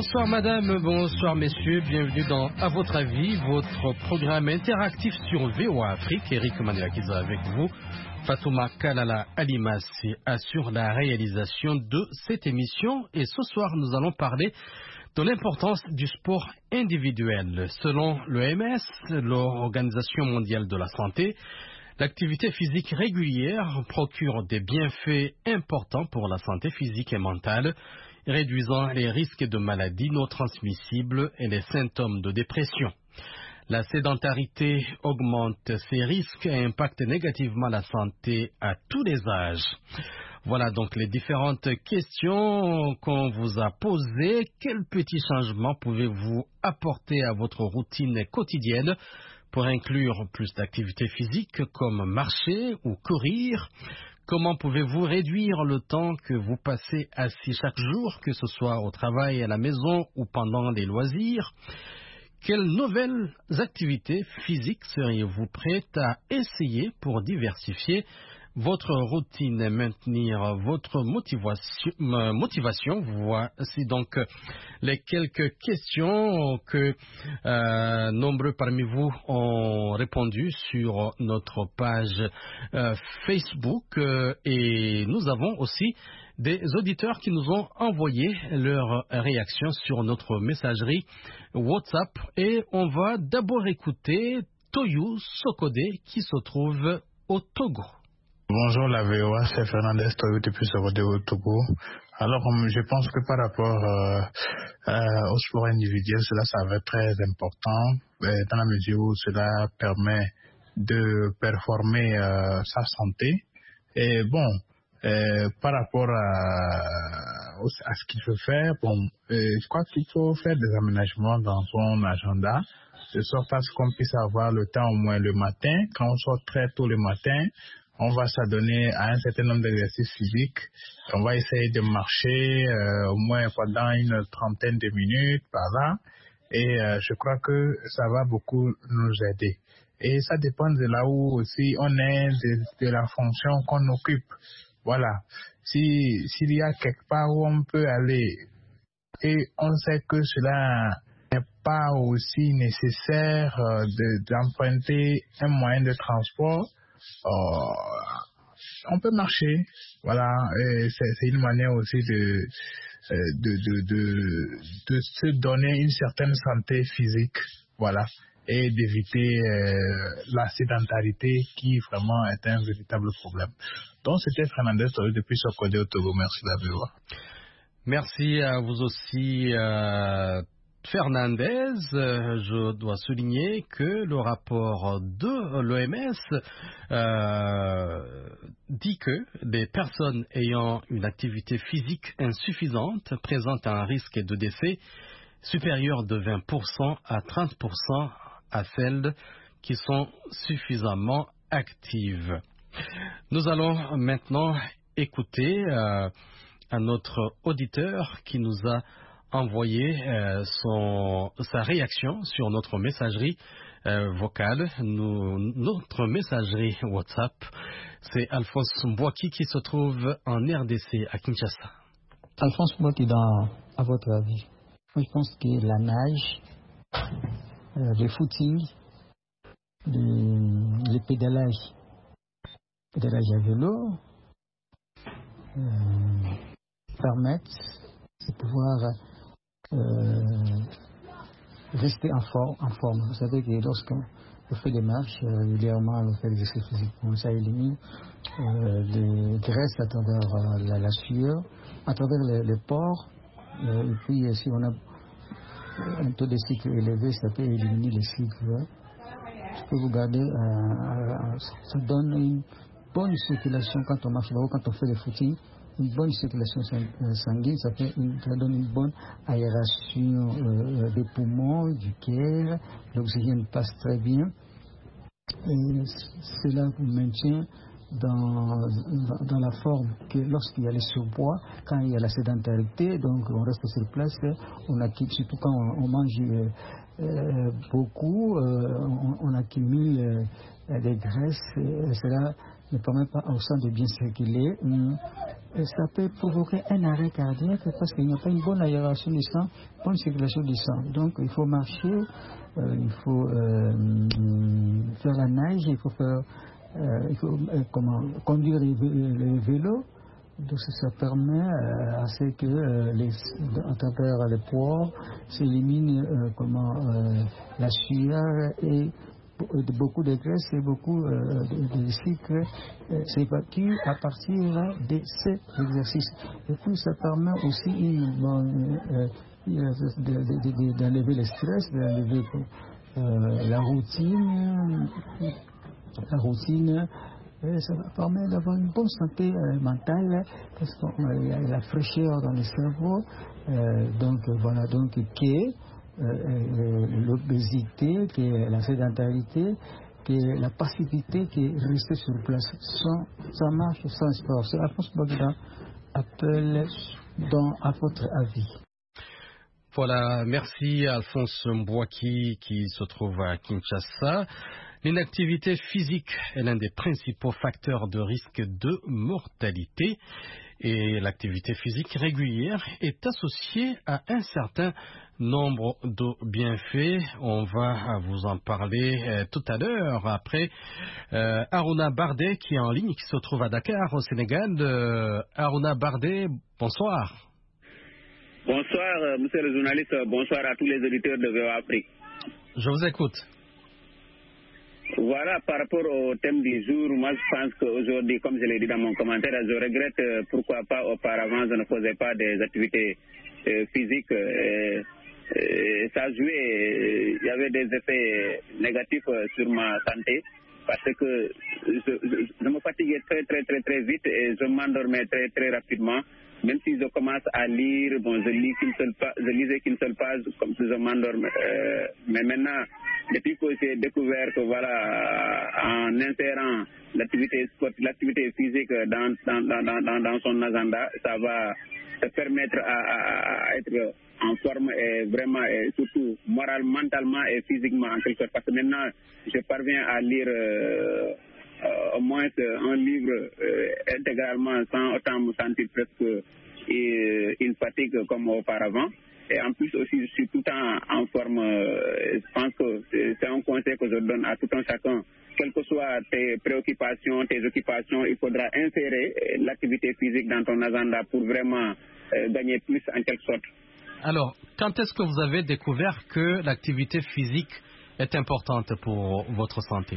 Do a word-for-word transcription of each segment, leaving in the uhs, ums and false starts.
Bonsoir madame, bonsoir messieurs, bienvenue dans À votre avis, votre programme interactif sur V O A Afrique. Eric Maniakiza avec vous. Fatouma Kalala Alimassi assure la réalisation de cette émission et ce soir nous allons parler de l'importance du sport individuel. Selon l'O M S, l'Organisation mondiale de la santé, l'activité physique régulière procure des bienfaits importants pour la santé physique et mentale, réduisant les risques de maladies non transmissibles et les symptômes de dépression. La sédentarité augmente ces risques et impacte négativement la santé à tous les âges. Voilà donc les différentes questions qu'on vous a posées. Quels petits changements pouvez-vous apporter à votre routine quotidienne pour inclure plus d'activités physiques comme marcher ou courir? Comment pouvez-vous réduire le temps que vous passez assis chaque jour, que ce soit au travail, à la maison ou pendant les loisirs? Quelles nouvelles activités physiques seriez-vous prête à essayer pour diversifier votre routine et maintenir votre motivation, motivation? Voici donc les quelques questions que euh, nombreux parmi vous ont répondu sur notre page euh, Facebook euh, et nous avons aussi des auditeurs qui nous ont envoyé leurs réactions sur notre messagerie WhatsApp et on va d'abord écouter Toyou Sokode qui se trouve au Togo. Bonjour la V O A, c'est Fernandez Toyo depuis Sokode au Togo. Alors je pense que par rapport euh, euh, au sport individuel, cela ça va être très important euh, dans la mesure où cela permet de performer euh, sa santé. Et bon, euh, par rapport à, à ce qu'il faut faire, bon, euh, je crois qu'il faut faire des aménagements dans son agenda, de sorte à ce qu'on puisse avoir le temps au moins le matin, quand on sort très tôt le matin. On va s'adonner à un certain nombre d'exercices physiques. On va essayer de marcher euh, au moins pendant une trentaine de minutes par là. Et euh, je crois que ça va beaucoup nous aider. Et ça dépend de là où aussi on est, de, de la fonction qu'on occupe. Voilà. Si, s'il y a quelque part où on peut aller et on sait que cela n'est pas aussi nécessaire euh, de, d'emprunter un moyen de transport, Oh, on peut marcher, voilà, et c'est, c'est une manière aussi de, de, de, de, de se donner une certaine santé physique, voilà, et d'éviter euh, la sédentarité qui vraiment est un véritable problème. Donc c'était Fernandez depuis Sokode au Togo, merci d'avoir. Merci à vous aussi. Euh... Fernandez, je dois souligner que le rapport de l'O M S euh, dit que des personnes ayant une activité physique insuffisante présentent un risque de décès supérieur de vingt pour cent à trente pour cent à celles qui sont suffisamment actives. Nous allons maintenant écouter euh, un autre auditeur qui nous a envoyer euh, son, sa réaction sur notre messagerie euh, vocale. Nous, notre messagerie WhatsApp, c'est Alphonse Mbouaki qui se trouve en R D C à Kinshasa. Alphonse Mbouaki, dans, à votre avis, moi je pense que la nage, euh, le footing, le, le pédalage, pédalage à vélo, euh, permettent de pouvoir Euh, rester en, for- en forme. Vous savez que lorsqu'on fait des marches euh, régulièrement, on fait des exercices physiques, ça élimine euh, les graisses à travers euh, la, la sueur, à travers les, les pores, euh, et puis euh, si on a un taux de sucre élevé, ça peut éliminer les sucres. Ce que vous gardez, euh, euh, ça donne une bonne circulation quand on marche, quand on fait le footing. Une bonne circulation sanguine, ça, fait une, ça donne une bonne aération euh, des poumons, du cœur, l'oxygène passe très bien. Et cela vous maintient dans, dans, dans la forme que lorsqu'il y a le surpoids, quand il y a la sédentarité, donc on reste sur place, on acquiert, surtout quand on, on mange euh, euh, beaucoup, euh, on, on accumule euh, des graisses et cela ne permet pas au sang de bien circuler. Et ça peut provoquer un arrêt cardiaque parce qu'il n'y a pas une bonne aération du sang, bonne circulation du sang. Donc il faut marcher, euh, il faut euh, faire la nage, il faut faire, euh, il faut euh, comment conduire le vélo. Donc ça permet euh, à ce que euh, les, à travers les pores s'élimine euh, comment euh, la sueur et beaucoup de graisse et beaucoup euh, de, de sucre euh, s'évacue à partir de ces exercices. Et puis ça permet aussi une bonne, euh, d'enlever le stress, d'enlever euh, la routine, la routine. Et ça permet d'avoir une bonne santé euh, mentale parce qu'il y a la fraîcheur dans le cerveau. Euh, donc voilà, donc qui est euh, l'obésité, qui est la sédentarité, qui est la passivité, qui est restée sur place sans, sans marche, sans sport. C'est Alphonse Bogdan appelle dans à votre avis. Voilà, merci Alphonse Mbouaki qui se trouve à Kinshasa. L'inactivité physique est l'un des principaux facteurs de risque de mortalité et l'activité physique régulière est associée à un certain nombre de bienfaits. On va vous en parler euh, tout à l'heure après euh, Aruna Bardé qui est en ligne, qui se trouve à Dakar au Sénégal. Euh, Aruna Bardé, bonsoir. Bonsoir, euh, monsieur le journaliste, bonsoir à tous les auditeurs de V O A Afrique. Je vous écoute. Voilà, par rapport au thème du jour, moi je pense qu'aujourd'hui, comme je l'ai dit dans mon commentaire, je regrette euh, pourquoi pas auparavant je ne faisais pas des activités euh, physiques. Euh, euh, ça jouait, il y avait des effets négatifs euh, sur ma santé parce que je, je, je me fatiguais très très très très vite et je m'endormais très très rapidement. Même si je commence à lire, bon, je, lis qu'une seule page, je lisais qu'une seule page comme si je m'endormais. Euh, mais maintenant, depuis que j'ai découvert que voilà, en insérant l'activité l'activité physique dans, dans, dans, dans, dans son agenda, ça va te permettre à, à, à être en forme et vraiment, et surtout moralement, mentalement et physiquement en quelque sorte. Parce que maintenant, je parviens à lire euh, euh, au moins un livre euh, intégralement sans autant me sentir presque euh, une fatigue comme auparavant. Et en plus aussi, je suis tout le temps en forme. Euh, je pense que c'est un conseil que je donne à tout un chacun. Quelles que soient tes préoccupations, tes occupations, il faudra insérer l'activité physique dans ton agenda pour vraiment euh, gagner plus en quelque sorte. Alors, quand est-ce que vous avez découvert que l'activité physique est importante pour votre santé?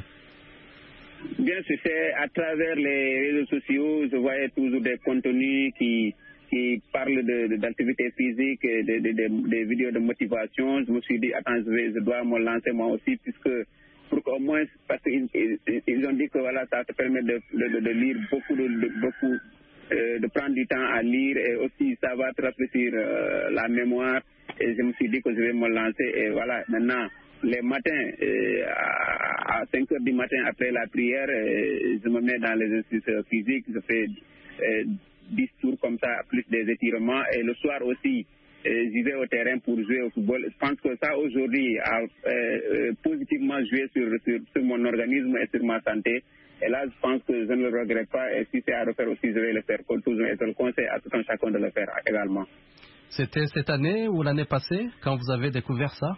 Bien sûr, c'est à travers les réseaux sociaux, je voyais toujours des contenus qui, qui parlent de, de, d'activité physique, et de, de, de, des vidéos de motivation. Je me suis dit, attends, je, vais, je dois me lancer moi aussi, puisque pour qu'au moins, parce qu'ils ils ont dit que voilà, ça te permet de, de, de lire beaucoup, de, de, beaucoup euh, de prendre du temps à lire, et aussi ça va te rafraîchir euh, la mémoire. Et je me suis dit que je vais me lancer, et voilà, maintenant, les matins, euh, à, à cinq heures du matin après la prière, euh, je me mets dans les exercices physiques, je fais euh, dix tours comme ça, plus des étirements, et le soir aussi, euh, j'y vais au terrain pour jouer au football. Je pense que ça aujourd'hui a euh, euh, positivement joué sur, sur, sur mon organisme et sur ma santé. Et là, je pense que je ne le regrette pas, et si c'est à refaire aussi, je vais le faire comme toujours, et je le conseille à tout un chacun de le faire également. C'était cette année ou l'année passée quand vous avez découvert ça?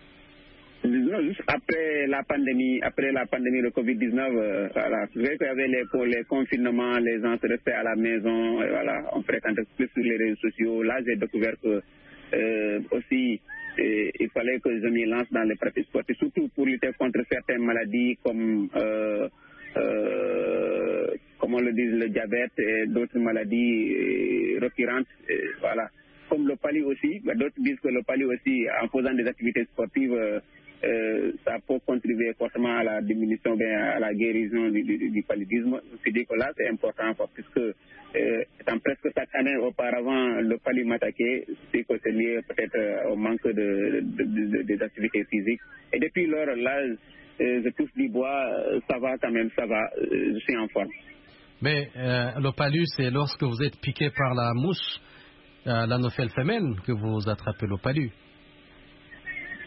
Non, juste après la pandémie, après la pandémie de covid dix-neuf, euh, voilà. C'est vrai qu'il y avait les, les confinements, les gens se restaient à la maison, et voilà, on fréquentait plus sur les réseaux sociaux. Là, j'ai découvert que euh, aussi, euh, il fallait que je m'y lance dans les pratiques sportives, surtout pour lutter contre certaines maladies comme, euh, euh, comme on le dit, le diabète et d'autres maladies euh, récurrentes, et voilà. Comme le palud aussi, d'autres disent que le palud aussi, en faisant des activités sportives, euh, Euh, ça peut contribuer fortement à la diminution, bien à la guérison du, du, du paludisme. Je me suis dit que là, c'est important, puisque euh, étant presque chaque année auparavant, le palud m'attaquait, c'est que c'est lié peut-être au manque de, de, de, de, des activités physiques. Et depuis lors, là, euh, je touche du bois, ça va quand même, ça va, euh, je suis en forme. Mais euh, le palud, c'est lorsque vous êtes piqué par la mouche, euh, l'anophèle femelle, que vous attrapez le palud.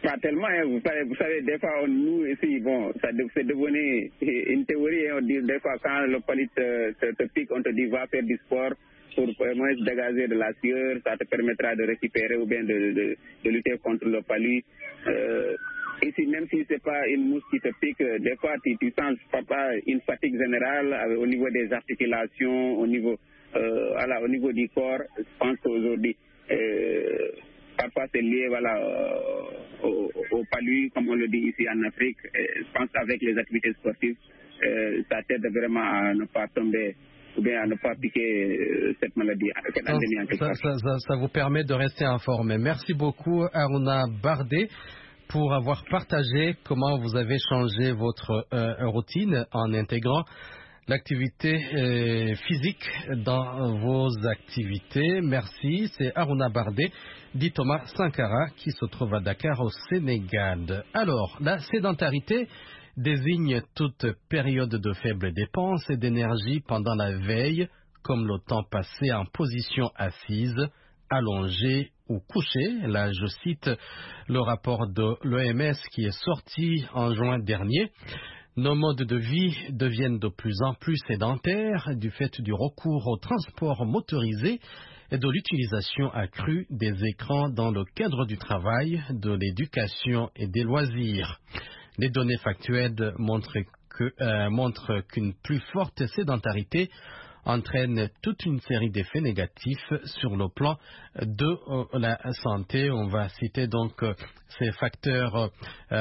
pas tellement. Hein. Vous, savez, vous savez, des fois, on, nous ici, bon, ça c'est devenu une théorie. Hein. On dit des fois, quand le palu te, te, te pique, on te dit va faire du sport pour au moins dégager de la sueur. Ça te permettra de récupérer ou bien de, de, de lutter contre le palu. Euh, ici, même si c'est pas une mouche qui te pique, des fois, tu, tu sens pas une fatigue générale euh, au niveau des articulations, au niveau, euh, voilà, au niveau du corps. Je pense qu'aujourd'hui, euh, parfois c'est lié voilà, euh, au, au palu, comme on le dit ici en Afrique. Et je pense qu'avec les activités sportives, euh, ça t'aide vraiment à ne pas tomber ou bien à ne pas piquer euh, cette maladie. Cette ça, ça, ça, ça, ça vous permet de rester informé. Merci beaucoup, Aruna Bardé, pour avoir partagé comment vous avez changé votre euh, routine en intégrant l'activité euh, physique dans vos activités. Merci. C'est Aruna Bardé, dit Thomas Sankara, qui se trouve à Dakar au Sénégal. Alors, la sédentarité désigne toute période de faible dépense et d'énergie pendant la veille, comme le temps passé en position assise, allongée ou couchée. Là, je cite le rapport de l'O M S qui est sorti en juin dernier. Nos modes de vie deviennent de plus en plus sédentaires du fait du recours au transport motorisé et de l'utilisation accrue des écrans dans le cadre du travail, de l'éducation et des loisirs. Les données factuelles montrent que, euh, montrent qu'une plus forte sédentarité entraîne toute une série d'effets négatifs sur le plan de euh, la santé. On va citer donc euh, ces facteurs,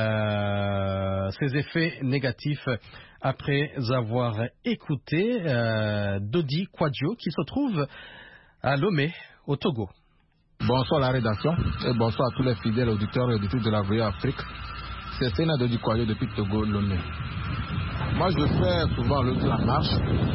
euh, ces effets négatifs après avoir écouté euh, Dodi Kwadjo qui se trouve à Lomé, au Togo. Bonsoir à la rédaction et bonsoir à tous les fidèles auditeurs et auditrices de la V O A Afrique. C'est Sénat Dodi Kwadjo depuis Togo, Lomé. Moi, je fais souvent le, la marche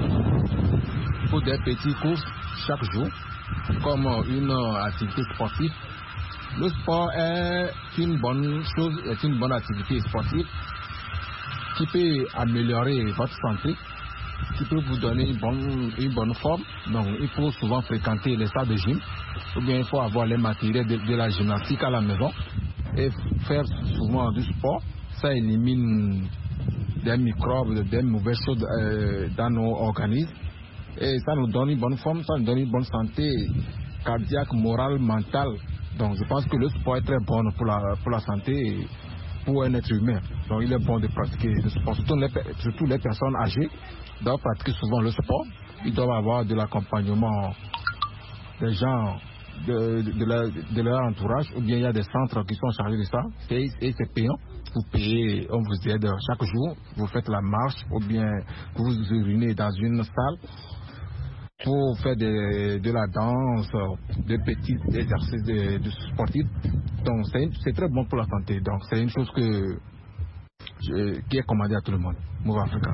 pour des petits courses chaque jour, comme une activité sportive. Le sport est une bonne chose, est une bonne activité sportive qui peut améliorer votre santé, qui peut vous donner une bonne, une bonne forme. Donc, il faut souvent fréquenter les salles de gym, ou bien il faut avoir les matériels de, de la gymnastique à la maison et faire souvent du sport. Ça élimine des microbes, des mauvaises choses euh, dans nos organismes. Et ça nous donne une bonne forme, ça nous donne une bonne santé cardiaque, morale, mentale. Donc je pense que le sport est très bon pour la, pour la santé et pour un être humain. Donc il est bon de pratiquer le sport. Surtout les, surtout les personnes âgées doivent pratiquer souvent le sport. Ils doivent avoir de l'accompagnement des gens de, de, de, leur, de leur entourage, ou bien il y a des centres qui sont chargés de ça et, et c'est payant. Vous payez, on vous aide chaque jour, vous faites la marche ou bien vous vous urinez dans une salle pour faire de, de la danse, de petits exercices de, de sportifs. Donc c'est très bon pour la santé. Donc c'est une chose que, je, qui est commandée à tout le monde, Move Africa.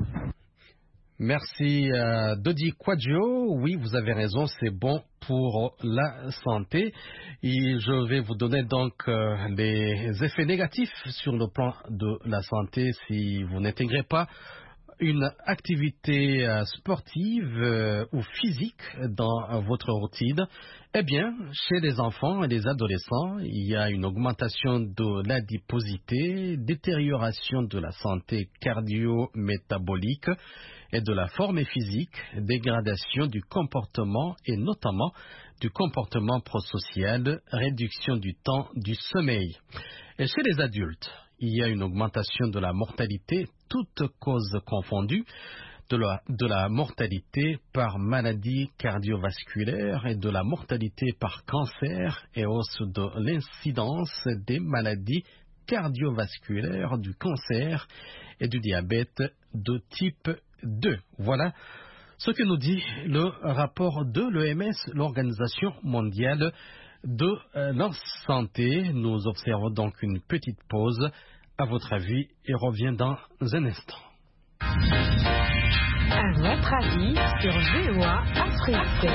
Merci euh, Dodi Kwadjo. Oui, vous avez raison, c'est bon pour la santé. Et je vais vous donner donc euh, les effets négatifs sur le plan de la santé si vous n'intégrez pas une activité euh, sportive euh, ou physique dans euh, votre routine. Eh bien, chez les enfants et les adolescents, il y a une augmentation de l'adiposité, détérioration de la santé cardio-métabolique et de la forme physique, dégradation du comportement et notamment du comportement prosocial, réduction du temps du sommeil. Et chez les adultes, il y a une augmentation de la mortalité, toutes causes confondues, de la, de la mortalité par maladie cardiovasculaire et de la mortalité par cancer et hausse de l'incidence des maladies cardiovasculaires, du cancer et du diabète de type deux. Voilà ce que nous dit le rapport de l'O M S, l'Organisation mondiale de la santé. Nous observons donc une petite pause, à votre avis, et revient dans un instant. À votre avis sur V O A Afrique.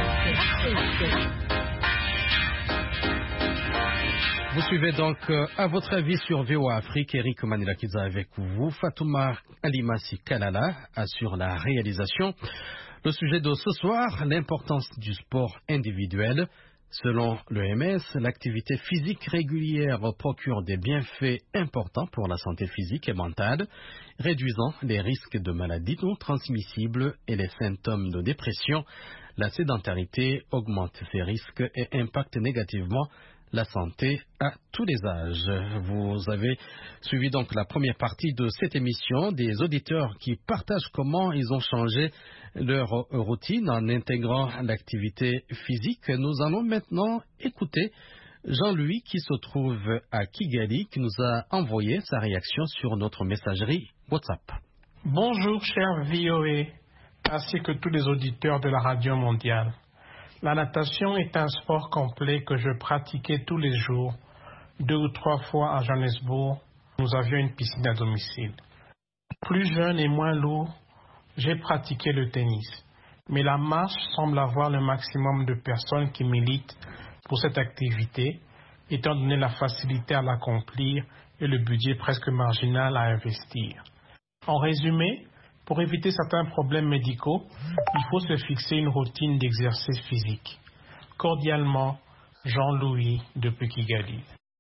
Vous suivez donc euh, à votre avis sur V O A Afrique. Eric Manilakidza avec vous. Fatouma Alimassi Kalala assure la réalisation. Le sujet de ce soir, l'importance du sport individuel. Selon l'O M S, l'activité physique régulière procure des bienfaits importants pour la santé physique et mentale, réduisant les risques de maladies non transmissibles et les symptômes de dépression. La sédentarité augmente ces risques et impacte négativement la santé à tous les âges. Vous avez suivi donc la première partie de cette émission, des auditeurs qui partagent comment ils ont changé leur routine en intégrant l'activité physique. Nous allons maintenant écouter Jean-Louis qui se trouve à Kigali, qui nous a envoyé sa réaction sur notre messagerie WhatsApp. Bonjour cher V O A, ainsi que tous les auditeurs de la radio mondiale. La natation est un sport complet que je pratiquais tous les jours. Deux ou trois fois à Johannesburg, nous avions une piscine à domicile. Plus jeune et moins lourd, j'ai pratiqué le tennis. Mais la marche semble avoir le maximum de personnes qui militent pour cette activité, étant donné la facilité à l'accomplir et le budget presque marginal à investir. En résumé, pour éviter certains problèmes médicaux, il faut se fixer une routine d'exercice physique. Cordialement, Jean-Louis de Kigali.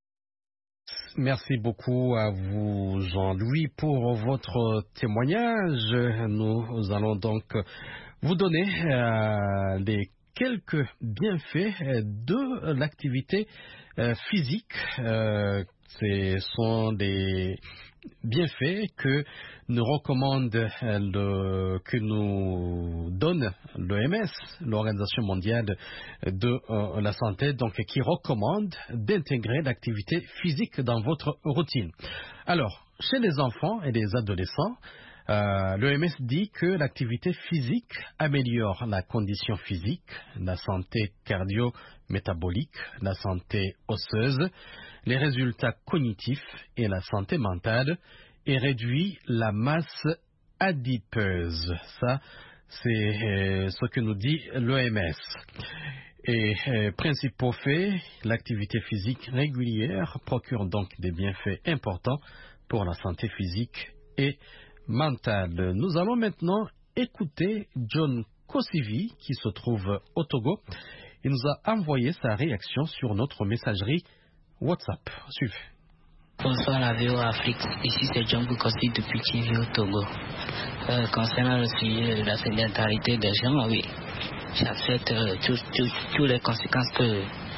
Merci beaucoup à vous, Jean-Louis, pour votre témoignage. Nous allons donc vous donner euh, les quelques bienfaits de l'activité euh, physique. Euh, ce sont des bienfaits que nous recommande le, que nous donne l'O M S, l'Organisation mondiale de euh, la santé, donc qui recommande d'intégrer l'activité physique dans votre routine. Alors, chez les enfants et les adolescents, euh, l'O M S dit que l'activité physique améliore la condition physique, la santé cardio-métabolique, la santé osseuse, les résultats cognitifs et la santé mentale, et réduit la masse adipeuse. Ça, c'est euh, ce que nous dit l'O M S. Et euh, principaux faits, l'activité physique régulière procure donc des bienfaits importants pour la santé physique et mentale. Nous allons maintenant écouter John Kosivi, qui se trouve au Togo. Il nous a envoyé sa réaction sur notre messagerie WhatsApp. Suivez. Bonsoir la V O Afrique, ici c'est John Kosivi depuis Kivu au Togo. Euh, concernant le sujet de la sédentarité des gens, oui, j'accepte euh, toutes les conséquences que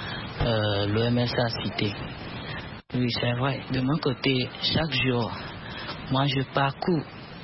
euh, l'O M S a citées. Oui, c'est vrai. De mon côté, chaque jour, moi je parcours,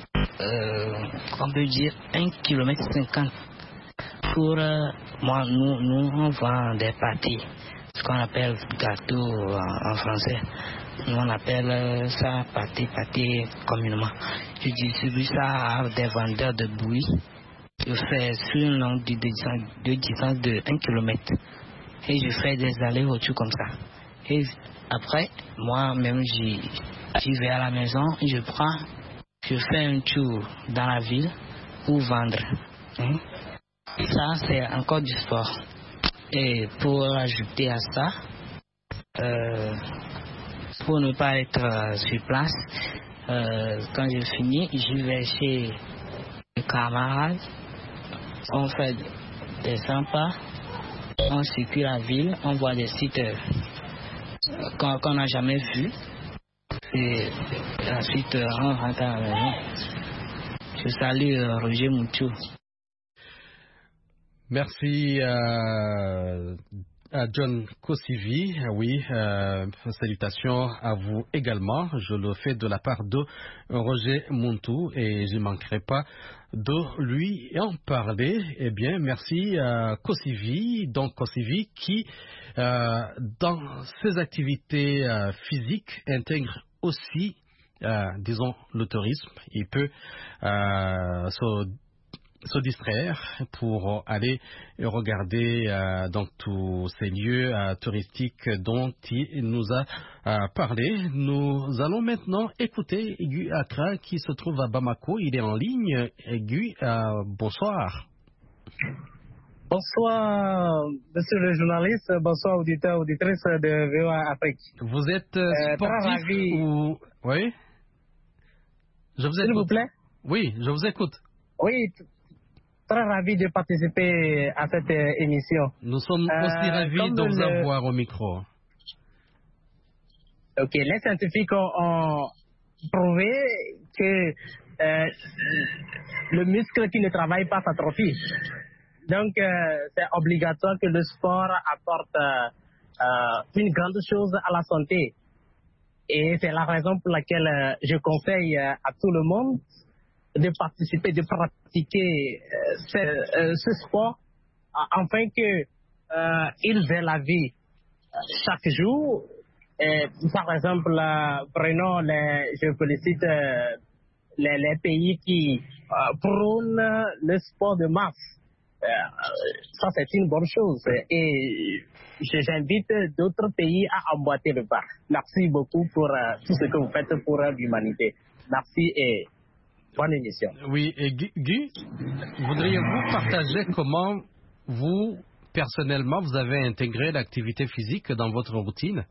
euh, on peut dire, un kilomètre cinquante. Pour euh, moi, nous, nous, on vend des pâtés, ce qu'on appelle gâteau en, en français. Nous, on appelle ça pâté, pâté communément. Je distribue ça à des vendeurs de bouillie. Je fais sur une longue de distance de, distance de un kilomètre. Et je fais des allers-retours comme ça. Et après, moi-même, j'y, j'y vais à la maison, je prends, je fais un tour dans la ville pour vendre. Hein? Ça, c'est encore du sport. Et pour ajouter à ça, euh, pour ne pas être euh, sur place, euh, quand je finis, je vais chez les camarades, on fait des sympas, on circule la ville, on voit des sites euh, qu'on, qu'on n'a jamais vus, et ensuite euh, on rentre à la maison. Je salue euh, Roger Moutou. Merci euh, à John Kosivi. Oui, euh, salutations à vous également. Je le fais de la part de Roger Moutou et je ne manquerai pas de lui en parler. Eh bien, merci à Kosivi, donc Kosivi qui, euh, dans ses activités euh, physiques, intègre aussi, euh, disons, le tourisme. Il peut euh, se se distraire pour aller regarder euh, donc tous ces lieux euh, touristiques dont il nous a euh, parlé. Nous allons maintenant écouter Guy Accra qui se trouve à Bamako. Il est en ligne. Guy, euh, bonsoir. Bonsoir, monsieur le journaliste. Bonsoir, auditeurs, auditrices de V O A Afrique. Vous êtes euh, sportif euh, ou... Oui. Je vous écoute. S'il vous plaît. Oui, je vous écoute. Oui. très ravi de participer à cette euh, émission. Nous sommes Euh, aussi ravis comme de vous le- avoir au micro. Ok, les scientifiques ont, ont prouvé que euh, le muscle qui ne travaille pas s'atrophie. Donc, euh, c'est obligatoire que le sport apporte euh, euh, une grande chose à la santé. Et c'est la raison pour laquelle euh, je conseille euh, à tout le monde de participer, de pratiquer euh, ce, euh, ce sport, euh, afin que euh, ils aient la vie euh, chaque jour. Et, par exemple, euh, prenons les, je félicite euh, les, les pays qui euh, prônent le sport de masse. Euh, ça, c'est une bonne chose. Et je- j'invite d'autres pays à emboîter le pas. Merci beaucoup pour euh, tout ce que vous faites pour euh, l'humanité. Merci et bonne émission. Oui, et Guy, Guy, voudriez-vous partager comment vous, personnellement, vous avez intégré l'activité physique dans votre routine?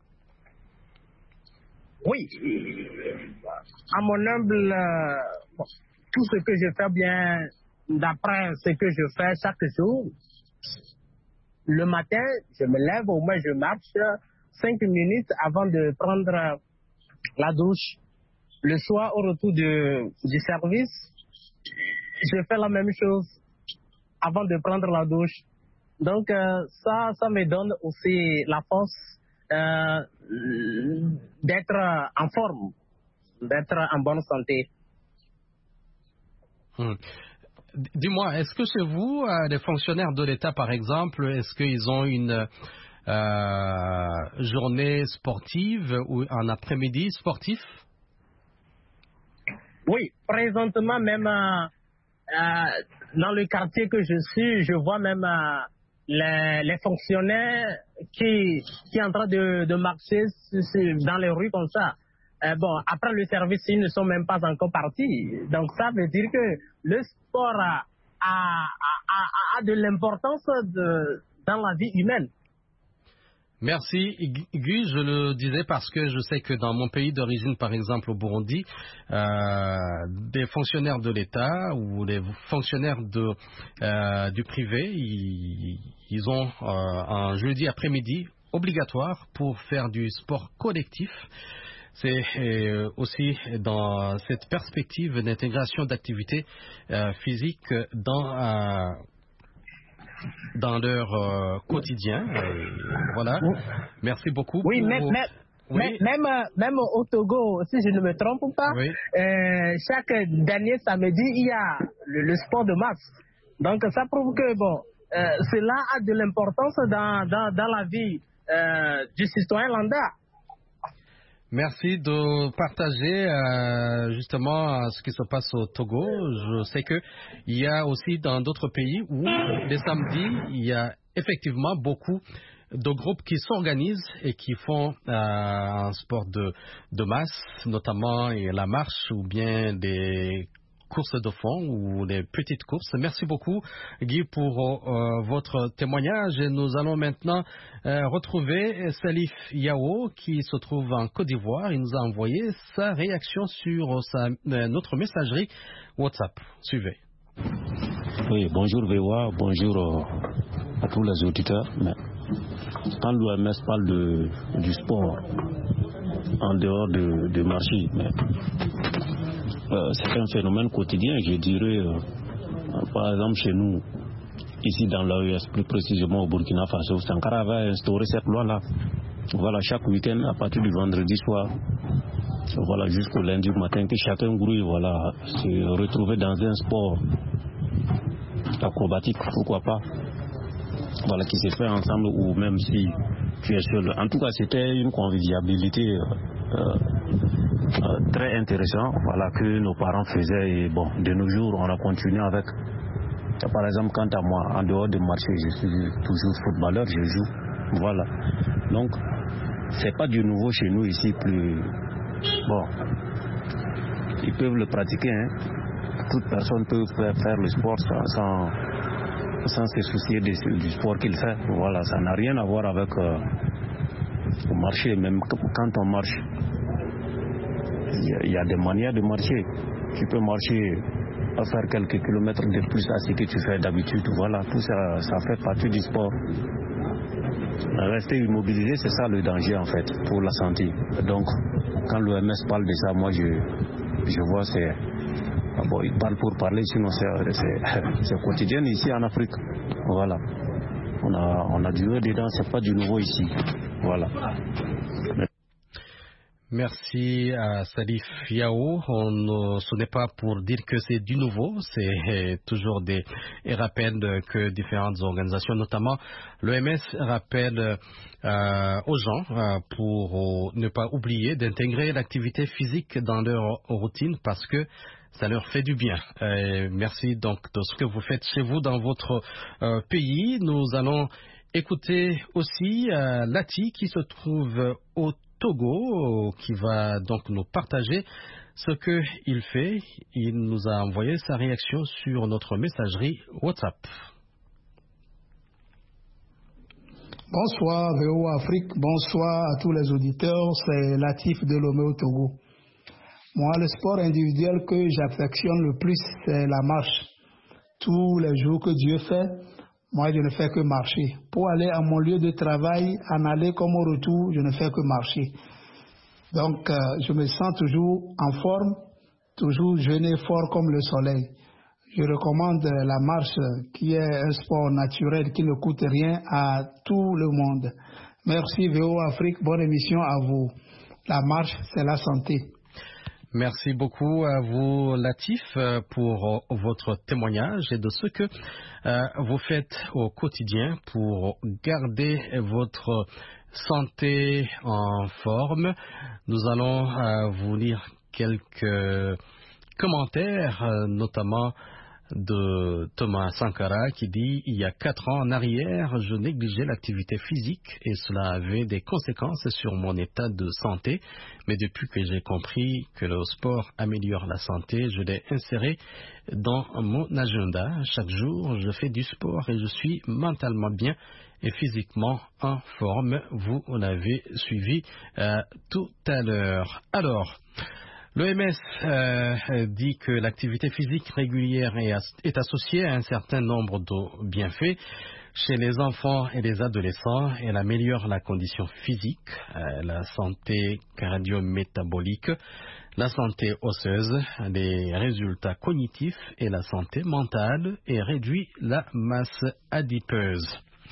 Oui, à mon humble, euh, bon, tout ce que je fais bien, d'après ce que je fais chaque jour, le matin, je me lève, au moins je marche cinq minutes avant de prendre la douche. Le soir, au retour de, du service, je fais la même chose avant de prendre la douche. Donc, euh, ça, ça me donne aussi la force euh, d'être en forme, d'être en bonne santé. Hmm. D- Dis-moi, est-ce que chez vous, euh, les fonctionnaires de l'État, par exemple, est-ce qu'ils ont une euh, journée sportive ou un après-midi sportif? Oui, présentement même euh, euh, dans le quartier que je suis, je vois même euh, les, les fonctionnaires qui, qui sont en train de, de marcher sur- sur- dans les rues comme ça. Euh, bon, après le service, ils ne sont même pas encore partis. Donc ça veut dire que le sport a, a, a, a- a de l'importance de- dans la vie humaine. Merci Gu- Guy, je le disais parce que je sais que dans mon pays d'origine, par exemple au Burundi, euh, des fonctionnaires de l'État ou des fonctionnaires de, euh, du privé, ils, ils ont euh, un jeudi après-midi obligatoire pour faire du sport collectif. C'est euh, aussi dans cette perspective d'intégration d'activités euh, physiques dans euh, dans leur euh, quotidien. Et voilà. Merci beaucoup. Oui, pour même, vos- même, Oui. même, même, euh, même au Togo, si je ne me trompe pas, Oui. euh, chaque dernier samedi, il y a le, le sport de masse. Donc ça prouve que bon, euh, cela a de l'importance dans, dans, dans la vie euh, du citoyen lambda. Merci de partager euh, justement euh, ce qui se passe au Togo. Je sais que il y a aussi dans d'autres pays où les samedis, il y a effectivement beaucoup de groupes qui s'organisent et qui font euh, un sport de, de masse, notamment et la marche ou bien des courses de fond ou des petites courses. Merci beaucoup Guy pour euh, votre témoignage et nous allons maintenant euh, retrouver Salif Yao qui se trouve en Côte d'Ivoire. Il nous a envoyé sa réaction sur sa, euh, notre messagerie WhatsApp. Suivez. Oui, bonjour V O A, bonjour euh, à tous les auditeurs. Mais quand l'O M S parle de, du sport en dehors de, de marché, mais, euh, c'est un phénomène quotidien, je dirais. Euh, par exemple, chez nous, ici dans l'A E S, plus précisément au Burkina Faso, Sankara avait instauré cette loi-là. Voilà, chaque week-end, à partir du vendredi soir, voilà, jusqu'au lundi matin, que chacun grouille, voilà, se retrouver dans un sport acrobatique, pourquoi pas, voilà, qui se fait ensemble ou même si tu es seul. En tout cas, c'était une convivialité euh, euh, très intéressante, voilà, que nos parents faisaient et bon, de nos jours, on a continué avec. Par exemple, quant à moi, en dehors de marché, je suis toujours footballeur, je joue, voilà. Donc, c'est pas du nouveau chez nous ici, plus bon. Ils peuvent le pratiquer, hein. Toute personne peut faire, faire le sport sans, sans, sans se soucier de, du sport qu'il fait. Voilà, ça n'a rien à voir avec euh, le marché. Même quand on marche, il y, y a des manières de marcher. Tu peux marcher faire quelques kilomètres de plus à ce que tu fais d'habitude. Voilà, tout ça, ça fait partie du sport. Rester immobilisé, c'est ça le danger en fait pour la santé. Donc, quand l'O M S parle de ça, moi je, je vois c'est bon, il parle pour parler, sinon c'est quotidien ici en Afrique. Voilà, on a on a du haut dedans, c'est pas du nouveau ici. Voilà. Merci à Salif Yao. On, ce n'est pas pour dire que c'est du nouveau, c'est toujours des rappels que différentes organisations, notamment l'O M S, rappellent euh, aux gens euh, pour ne pas oublier d'intégrer l'activité physique dans leur routine parce que ça leur fait du bien. Euh, merci donc de ce que vous faites chez vous dans votre euh, pays. Nous allons écouter aussi euh, Lati qui se trouve au Togo, qui va donc nous partager ce qu'il fait. Il nous a envoyé sa réaction sur notre messagerie WhatsApp. Bonsoir V O Afrique, bonsoir à tous les auditeurs, c'est Latif de Lomé au Togo. Moi, le sport individuel que j'affectionne le plus, c'est la marche. Tous les jours que Dieu fait, moi, je ne fais que marcher. Pour aller à mon lieu de travail, en aller comme au retour, je ne fais que marcher. Donc, euh, je me sens toujours en forme, toujours jeune et fort comme le soleil. Je recommande la marche, qui est un sport naturel qui ne coûte rien à tout le monde. Merci V O Afrique, bonne émission à vous. La marche, c'est la santé. Merci beaucoup à vous, Latif, pour votre témoignage et de ce que euh, vous faites au quotidien pour garder votre santé en forme. Nous allons euh, vous lire quelques commentaires, euh, notamment de Thomas Sankara qui dit « Il y a quatre ans en arrière, je négligeais l'activité physique et cela avait des conséquences sur mon état de santé. Mais depuis que j'ai compris que le sport améliore la santé, je l'ai inséré dans mon agenda. Chaque jour, je fais du sport et je suis mentalement bien et physiquement en forme. » Vous l'avez suivi euh, tout à l'heure. Alors, l'O M S euh, dit que l'activité physique régulière est, as- est associée à un certain nombre de bienfaits. Chez les enfants et les adolescents, elle améliore la condition physique, euh, la santé cardio-métabolique, la santé osseuse, les résultats cognitifs et la santé mentale et réduit la masse adipeuse.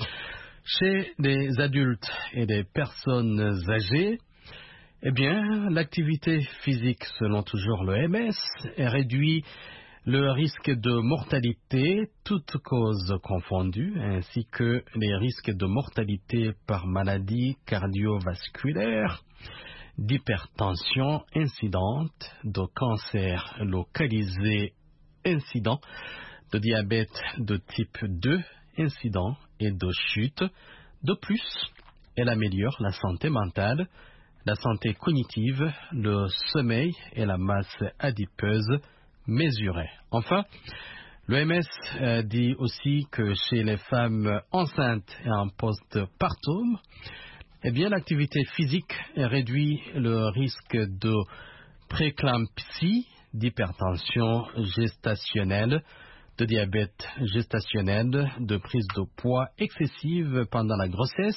Chez les adultes et les personnes âgées, eh bien, l'activité physique, selon toujours l'O M S, réduit le risque de mortalité, toutes causes confondues, ainsi que les risques de mortalité par maladie cardiovasculaire, d'hypertension incidente, de cancer localisé incident, de diabète de type deux incident et de chute. De plus, elle améliore la santé mentale, la santé cognitive, le sommeil et la masse adipeuse mesurée. Enfin, l'O M S euh, dit aussi que chez les femmes enceintes et en postpartum, eh bien, l'activité physique réduit le risque de préclampsie, d'hypertension gestationnelle, de diabète gestationnel, de prise de poids excessive pendant la grossesse,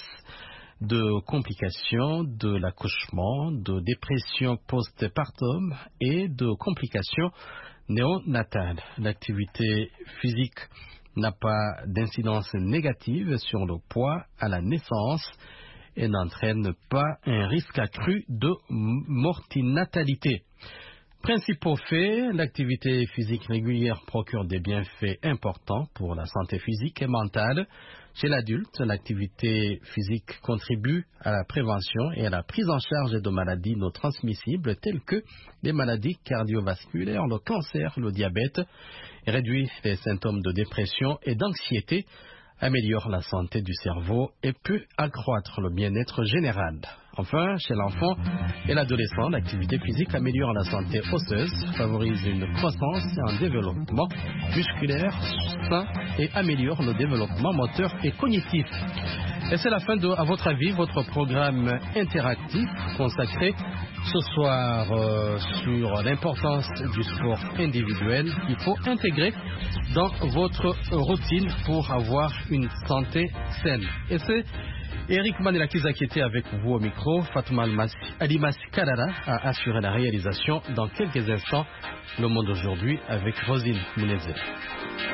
de complications de l'accouchement, de dépression postpartum et de complications néonatales. L'activité physique n'a pas d'incidence négative sur le poids à la naissance et n'entraîne pas un risque accru de mortinatalité. Principaux faits, l'activité physique régulière procure des bienfaits importants pour la santé physique et mentale. Chez l'adulte, l'activité physique contribue à la prévention et à la prise en charge de maladies non transmissibles telles que les maladies cardiovasculaires, le cancer, le diabète, réduit les symptômes de dépression et d'anxiété, améliore la santé du cerveau et peut accroître le bien-être général. Enfin, chez l'enfant et l'adolescent, l'activité physique améliore la santé osseuse, favorise une croissance et un développement musculaire sain et améliore le développement moteur et cognitif. Et c'est la fin de, à votre avis, votre programme interactif consacré Ce soir, euh, sur l'importance du sport individuel qu'il faut intégrer dans votre routine pour avoir une santé saine. Et c'est Eric Manelakiza qui était avec vous au micro. Fatouma Alimas Kalala a assuré la réalisation. Dans quelques instants, Le Monde aujourd'hui avec Rosine Mounezé.